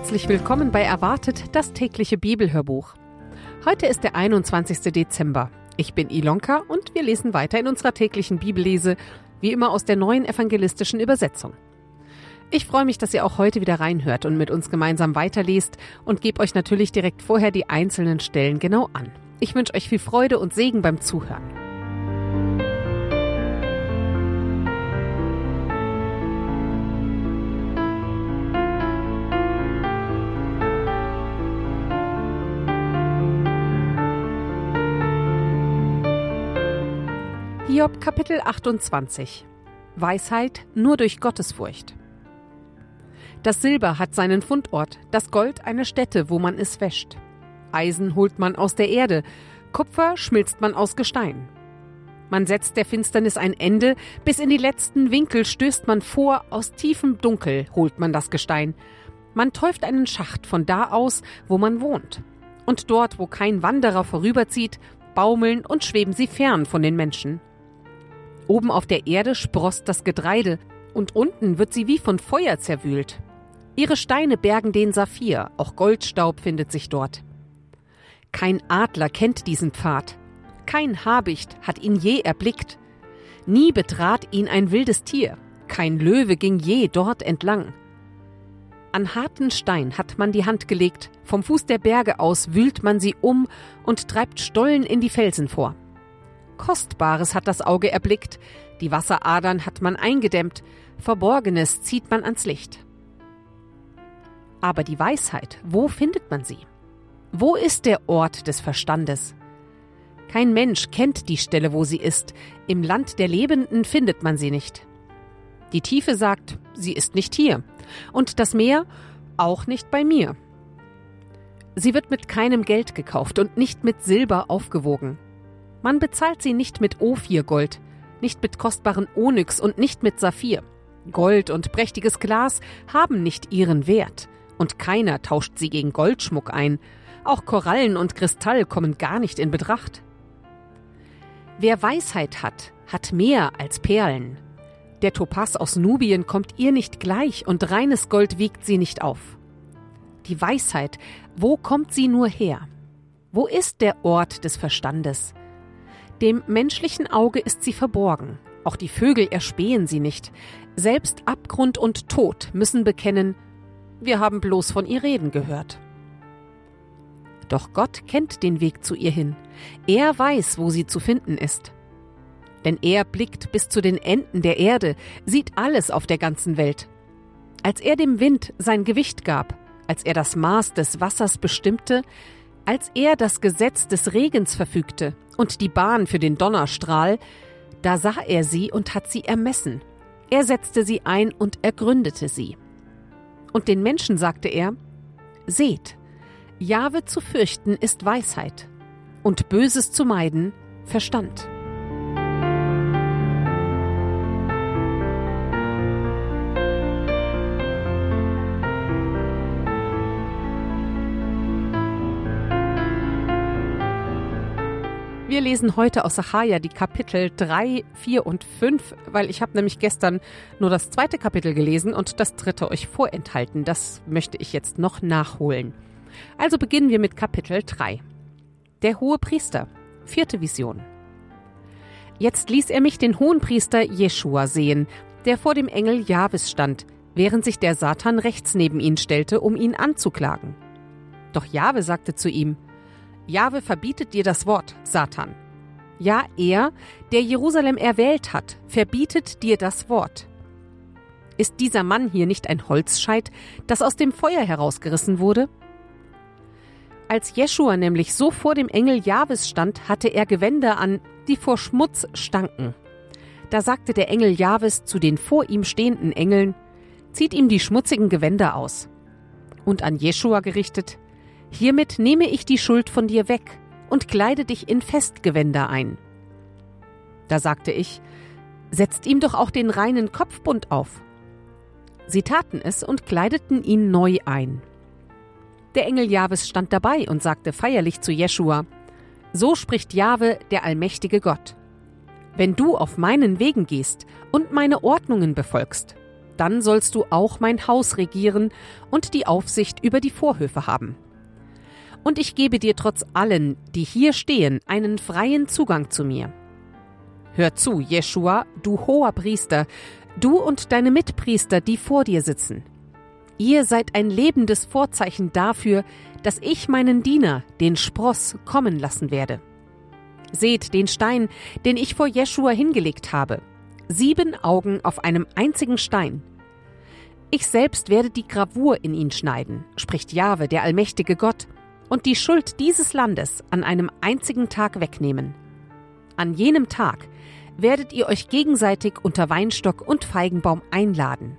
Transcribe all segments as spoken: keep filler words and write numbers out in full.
herzlich willkommen bei Erwartet, das tägliche Bibelhörbuch. Heute ist der einundzwanzigster Dezember. Ich bin Ilonka und wir lesen weiter in unserer täglichen Bibellese, wie immer aus der neuen evangelistischen Übersetzung. Ich freue mich, dass ihr auch heute wieder reinhört und mit uns gemeinsam weiterlest und gebe euch natürlich direkt vorher die einzelnen Stellen genau an. Ich wünsche euch viel Freude und Segen beim Zuhören. Hiob Kapitel achtundzwanzig. Weisheit nur durch Gottesfurcht. Das Silber hat seinen Fundort, das Gold eine Stätte, wo man es wäscht. Eisen holt man aus der Erde, Kupfer schmilzt man aus Gestein. Man setzt der Finsternis ein Ende, bis in die letzten Winkel stößt man vor, aus tiefem Dunkel holt man das Gestein. Man täuft einen Schacht von da aus, wo man wohnt. Und dort, wo kein Wanderer vorüberzieht, baumeln und schweben sie fern von den Menschen. Oben auf der Erde sproßt das Getreide, und unten wird sie wie von Feuer zerwühlt. Ihre Steine bergen den Saphir, auch Goldstaub findet sich dort. Kein Adler kennt diesen Pfad, kein Habicht hat ihn je erblickt. Nie betrat ihn ein wildes Tier, kein Löwe ging je dort entlang. An harten Stein hat man die Hand gelegt, vom Fuß der Berge aus wühlt man sie um und treibt Stollen in die Felsen vor. Kostbares hat das Auge erblickt, die Wasseradern hat man eingedämmt, Verborgenes zieht man ans Licht. Aber die Weisheit, wo findet man sie? Wo ist der Ort des Verstandes? Kein Mensch kennt die Stelle, wo sie ist, im Land der Lebenden findet man sie nicht. Die Tiefe sagt, sie ist nicht hier, und das Meer auch nicht bei mir. Sie wird mit keinem Geld gekauft und nicht mit Silber aufgewogen. Man bezahlt sie nicht mit Ophirgold, nicht mit kostbaren Onyx und nicht mit Saphir. Gold und prächtiges Glas haben nicht ihren Wert, und keiner tauscht sie gegen Goldschmuck ein. Auch Korallen und Kristall kommen gar nicht in Betracht. Wer Weisheit hat, hat mehr als Perlen. Der Topas aus Nubien kommt ihr nicht gleich, und reines Gold wiegt sie nicht auf. Die Weisheit, wo kommt sie nur her? Wo ist der Ort des Verstandes? Dem menschlichen Auge ist sie verborgen, auch die Vögel erspähen sie nicht. Selbst Abgrund und Tod müssen bekennen, wir haben bloß von ihr reden gehört. Doch Gott kennt den Weg zu ihr hin, er weiß, wo sie zu finden ist. Denn er blickt bis zu den Enden der Erde, sieht alles auf der ganzen Welt. Als er dem Wind sein Gewicht gab, als er das Maß des Wassers bestimmte, als er das Gesetz des Regens verfügte und die Bahn für den Donnerstrahl, da sah er sie und hat sie ermessen. Er setzte sie ein und ergründete sie. Und den Menschen sagte er, seht, Jahwe zu fürchten ist Weisheit und Böses zu meiden Verstand. Wir lesen heute aus Sacharja die Kapitel drei, vier und fünf, weil ich habe nämlich gestern nur das zweite Kapitel gelesen und das dritte euch vorenthalten. Das möchte ich jetzt noch nachholen. Also beginnen wir mit Kapitel drei. Der Hohepriester, vierte Vision. Jetzt ließ er mich den Hohenpriester Jeschua sehen, der vor dem Engel Jahwes stand, während sich der Satan rechts neben ihn stellte, um ihn anzuklagen. Doch Jahwe sagte zu ihm, Jahwe verbietet dir das Wort, Satan. Ja, er, der Jerusalem erwählt hat, verbietet dir das Wort. Ist dieser Mann hier nicht ein Holzscheit, das aus dem Feuer herausgerissen wurde? Als Jeschua nämlich so vor dem Engel Jahwes stand, hatte er Gewänder an, die vor Schmutz stanken. Da sagte der Engel Jahwes zu den vor ihm stehenden Engeln, zieht ihm die schmutzigen Gewänder aus. Und an Jeschua gerichtet, hiermit nehme ich die Schuld von dir weg und kleide dich in Festgewänder ein. Da sagte ich, setzt ihm doch auch den reinen Kopfbund auf. Sie taten es und kleideten ihn neu ein. Der Engel Jahwes stand dabei und sagte feierlich zu Jeschua, so spricht Jahwe, der allmächtige Gott. Wenn du auf meinen Wegen gehst und meine Ordnungen befolgst, dann sollst du auch mein Haus regieren und die Aufsicht über die Vorhöfe haben. Und ich gebe dir trotz allen, die hier stehen, einen freien Zugang zu mir. Hör zu, Jeschua, du hoher Priester, du und deine Mitpriester, die vor dir sitzen. Ihr seid ein lebendes Vorzeichen dafür, dass ich meinen Diener, den Spross, kommen lassen werde. Seht den Stein, den ich vor Jeschua hingelegt habe. Sieben Augen auf einem einzigen Stein. Ich selbst werde die Gravur in ihn schneiden, spricht Jahwe, der allmächtige Gott, und die Schuld dieses Landes an einem einzigen Tag wegnehmen. An jenem Tag werdet ihr euch gegenseitig unter Weinstock und Feigenbaum einladen.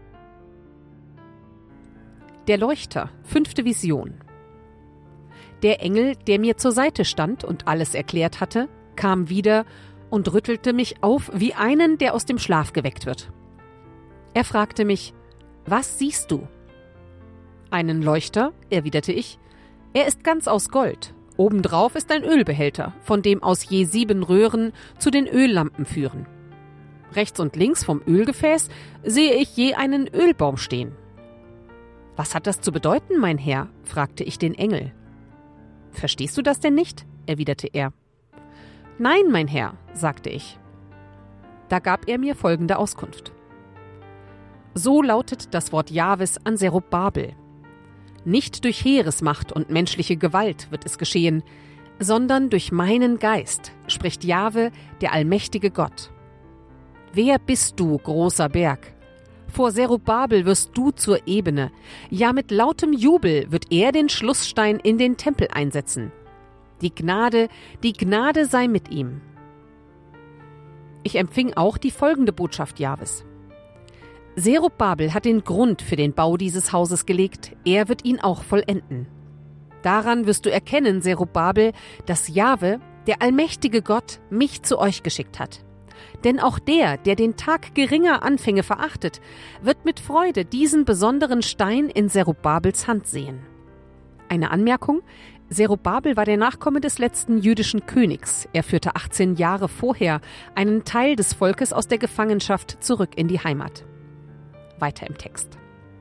Der Leuchter, fünfte Vision. Der Engel, der mir zur Seite stand und alles erklärt hatte, kam wieder und rüttelte mich auf wie einen, der aus dem Schlaf geweckt wird. Er fragte mich, was siehst du? Einen Leuchter, erwiderte ich. Er ist ganz aus Gold. Obendrauf ist ein Ölbehälter, von dem aus je sieben Röhren zu den Öllampen führen. Rechts und links vom Ölgefäß sehe ich je einen Ölbaum stehen. »Was hat das zu bedeuten, mein Herr?« fragte ich den Engel. »Verstehst du das denn nicht?« erwiderte er. »Nein, mein Herr«, sagte ich. Da gab er mir folgende Auskunft. So lautet das Wort Jahwes an Zerubabel. Nicht durch Heeresmacht und menschliche Gewalt wird es geschehen, sondern durch meinen Geist, spricht Jahwe, der allmächtige Gott. Wer bist du, großer Berg? Vor Zerubabel wirst du zur Ebene. Ja, mit lautem Jubel wird er den Schlussstein in den Tempel einsetzen. Die Gnade, die Gnade sei mit ihm. Ich empfing auch die folgende Botschaft Jahwes. Zerubabel hat den Grund für den Bau dieses Hauses gelegt, er wird ihn auch vollenden. Daran wirst du erkennen, Zerubabel, dass Jahwe, der allmächtige Gott, mich zu euch geschickt hat. Denn auch der, der den Tag geringer Anfänge verachtet, wird mit Freude diesen besonderen Stein in Zerubabels Hand sehen. Eine Anmerkung: Zerubabel war der Nachkomme des letzten jüdischen Königs. Er führte achtzehn Jahre vorher einen Teil des Volkes aus der Gefangenschaft zurück in die Heimat. Weiter im Text.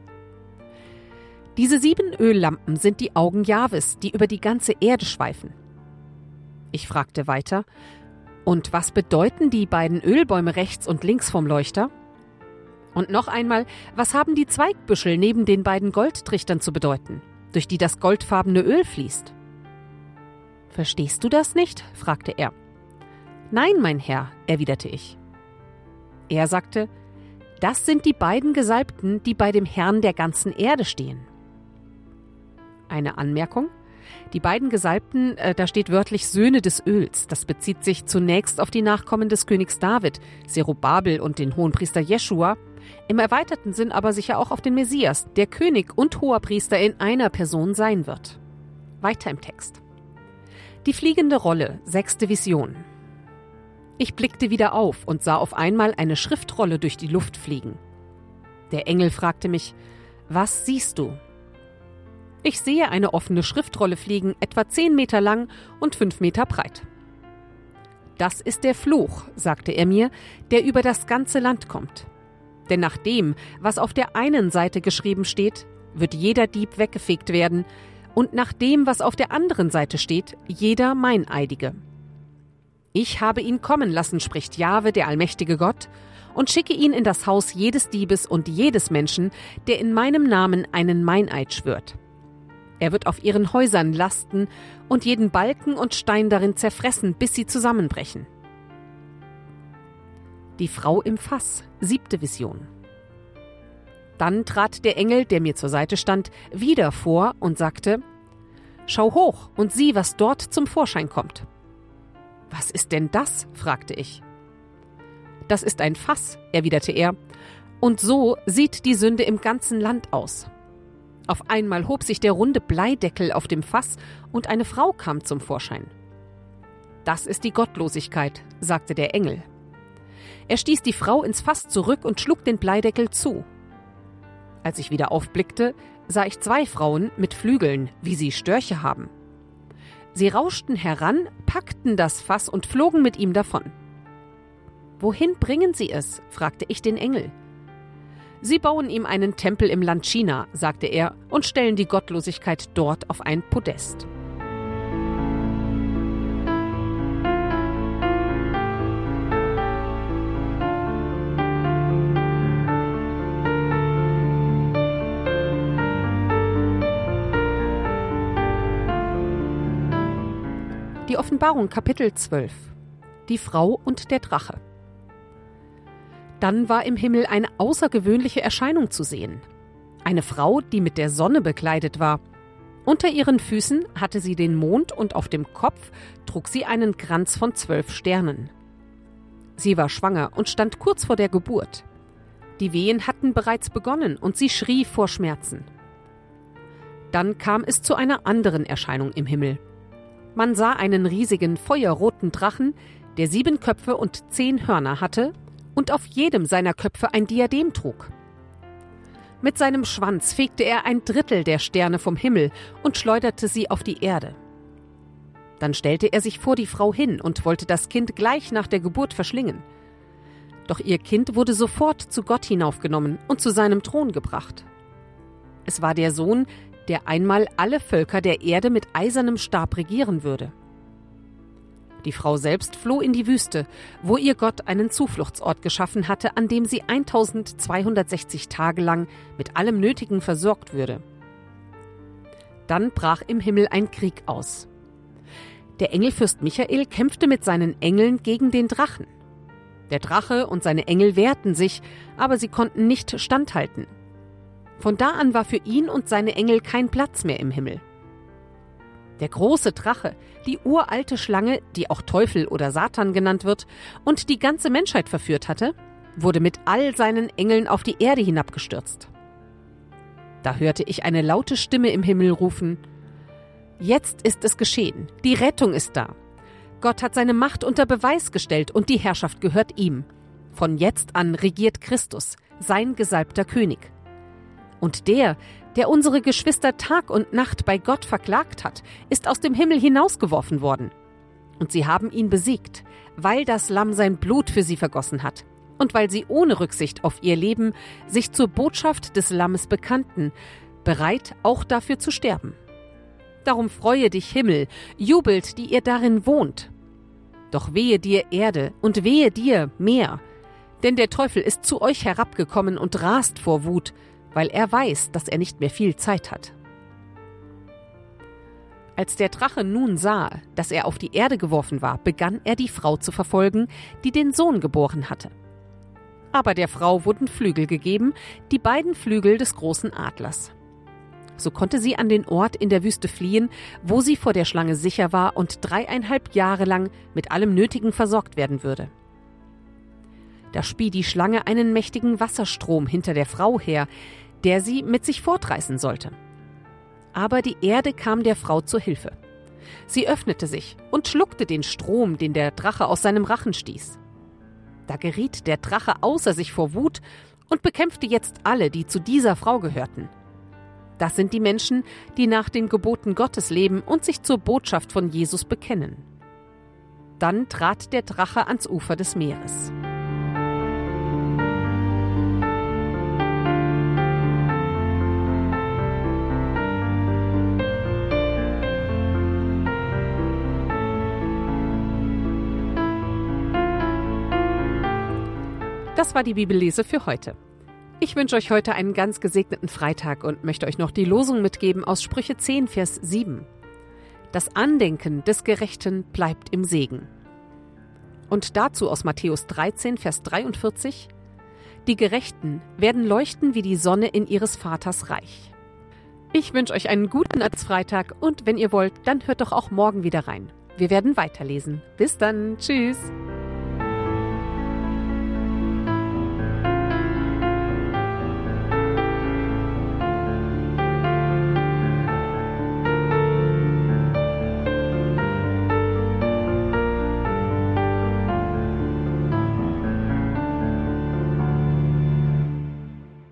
Diese sieben Öllampen sind die Augen Jahwes, die über die ganze Erde schweifen. Ich fragte weiter, und was bedeuten die beiden Ölbäume rechts und links vom Leuchter? Und noch einmal, was haben die Zweigbüschel neben den beiden Goldtrichtern zu bedeuten, durch die das goldfarbene Öl fließt? Verstehst du das nicht? Fragte er. Nein, mein Herr, erwiderte ich. Er sagte, das sind die beiden Gesalbten, die bei dem Herrn der ganzen Erde stehen. Eine Anmerkung: Die beiden Gesalbten, äh, da steht wörtlich Söhne des Öls. Das bezieht sich zunächst auf die Nachkommen des Königs David, Zerubabel und den Hohenpriester Jeschua, im erweiterten Sinn aber sicher auch auf den Messias, der König und Hoherpriester in einer Person sein wird. Weiter im Text. Die fliegende Rolle, sechste Vision. Ich blickte wieder auf und sah auf einmal eine Schriftrolle durch die Luft fliegen. Der Engel fragte mich, was siehst du? Ich sehe eine offene Schriftrolle fliegen, etwa zehn Meter lang und fünf Meter breit. Das ist der Fluch, sagte er mir, der über das ganze Land kommt. Denn nach dem, was auf der einen Seite geschrieben steht, wird jeder Dieb weggefegt werden, und nach dem, was auf der anderen Seite steht, jeder Meineidige. Ich habe ihn kommen lassen, spricht Jahwe, der allmächtige Gott, und schicke ihn in das Haus jedes Diebes und jedes Menschen, der in meinem Namen einen Meineid schwört. Er wird auf ihren Häusern lasten und jeden Balken und Stein darin zerfressen, bis sie zusammenbrechen. Die Frau im Fass, siebte Vision. Dann trat der Engel, der mir zur Seite stand, wieder vor und sagte, »Schau hoch und sieh, was dort zum Vorschein kommt.« »Was ist denn das?« fragte ich. »Das ist ein Fass«, erwiderte er, »und so sieht die Sünde im ganzen Land aus.« Auf einmal hob sich der runde Bleideckel auf dem Fass und eine Frau kam zum Vorschein. »Das ist die Gottlosigkeit«, sagte der Engel. Er stieß die Frau ins Fass zurück und schlug den Bleideckel zu. Als ich wieder aufblickte, sah ich zwei Frauen mit Flügeln, wie sie Störche haben. Sie rauschten heran, packten das Fass und flogen mit ihm davon. »Wohin bringen Sie es?« fragte ich den Engel. Sie bauen ihm einen Tempel im Land China, sagte er, und stellen die Gottlosigkeit dort auf ein Podest. Die Offenbarung Kapitel zwölf. Die Frau und der Drache. Dann war im Himmel eine außergewöhnliche Erscheinung zu sehen. Eine Frau, die mit der Sonne bekleidet war. Unter ihren Füßen hatte sie den Mond und auf dem Kopf trug sie einen Kranz von zwölf Sternen. Sie war schwanger und stand kurz vor der Geburt. Die Wehen hatten bereits begonnen und sie schrie vor Schmerzen. Dann kam es zu einer anderen Erscheinung im Himmel. Man sah einen riesigen feuerroten Drachen, der sieben Köpfe und zehn Hörner hatte und auf jedem seiner Köpfe ein Diadem trug. Mit seinem Schwanz fegte er ein Drittel der Sterne vom Himmel und schleuderte sie auf die Erde. Dann stellte er sich vor die Frau hin und wollte das Kind gleich nach der Geburt verschlingen. Doch ihr Kind wurde sofort zu Gott hinaufgenommen und zu seinem Thron gebracht. Es war der Sohn, der einmal alle Völker der Erde mit eisernem Stab regieren würde. Die Frau selbst floh in die Wüste, wo ihr Gott einen Zufluchtsort geschaffen hatte, an dem sie eintausendzweihundertsechzig Tage lang mit allem Nötigen versorgt würde. Dann brach im Himmel ein Krieg aus. Der Engelfürst Michael kämpfte mit seinen Engeln gegen den Drachen. Der Drache und seine Engel wehrten sich, aber sie konnten nicht standhalten. Von da an war für ihn und seine Engel kein Platz mehr im Himmel. Der große Drache, die uralte Schlange, die auch Teufel oder Satan genannt wird und die ganze Menschheit verführt hatte, wurde mit all seinen Engeln auf die Erde hinabgestürzt. Da hörte ich eine laute Stimme im Himmel rufen: Jetzt ist es geschehen, die Rettung ist da. Gott hat seine Macht unter Beweis gestellt und die Herrschaft gehört ihm. Von jetzt an regiert Christus, sein gesalbter König. Und der, der unsere Geschwister Tag und Nacht bei Gott verklagt hat, ist aus dem Himmel hinausgeworfen worden. Und sie haben ihn besiegt, weil das Lamm sein Blut für sie vergossen hat und weil sie ohne Rücksicht auf ihr Leben sich zur Botschaft des Lammes bekannten, bereit auch dafür zu sterben. Darum freue dich, Himmel, jubelt, die ihr darin wohnt. Doch wehe dir, Erde, und wehe dir, Meer, denn der Teufel ist zu euch herabgekommen und rast vor Wut, weil er weiß, dass er nicht mehr viel Zeit hat. Als der Drache nun sah, dass er auf die Erde geworfen war, begann er die Frau zu verfolgen, die den Sohn geboren hatte. Aber der Frau wurden Flügel gegeben, die beiden Flügel des großen Adlers. So konnte sie an den Ort in der Wüste fliehen, wo sie vor der Schlange sicher war und dreieinhalb Jahre lang mit allem Nötigen versorgt werden würde. Da spie die Schlange einen mächtigen Wasserstrom hinter der Frau her, der sie mit sich fortreißen sollte. Aber die Erde kam der Frau zur Hilfe. Sie öffnete sich und schluckte den Strom, den der Drache aus seinem Rachen stieß. Da geriet der Drache außer sich vor Wut und bekämpfte jetzt alle, die zu dieser Frau gehörten. Das sind die Menschen, die nach den Geboten Gottes leben und sich zur Botschaft von Jesus bekennen. Dann trat der Drache ans Ufer des Meeres. Das war die Bibellese für heute. Ich wünsche euch heute einen ganz gesegneten Freitag und möchte euch noch die Losung mitgeben aus Sprüche zehn, Vers sieben. Das Andenken des Gerechten bleibt im Segen. Und dazu aus Matthäus dreizehn, Vers dreiundvierzig. Die Gerechten werden leuchten wie die Sonne in ihres Vaters Reich. Ich wünsche euch einen guten Adventsfreitag und wenn ihr wollt, dann hört doch auch morgen wieder rein. Wir werden weiterlesen. Bis dann. Tschüss.